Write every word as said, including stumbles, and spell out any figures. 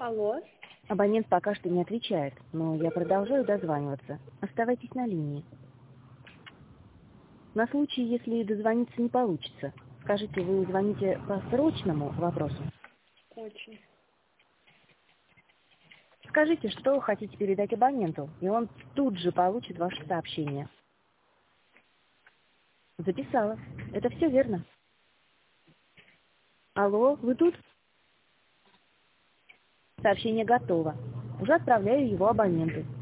Алло. Абонент пока что не отвечает, но я продолжаю дозваниваться. Оставайтесь на линии. На случай, если дозвониться не получится, скажите, вы звоните по срочному вопросу? Очень. Скажите, что хотите передать абоненту, и он тут же получит ваше сообщение. Записала. Это все верно? Алло, вы тут? Сообщение готово. Уже отправляю его абоненту.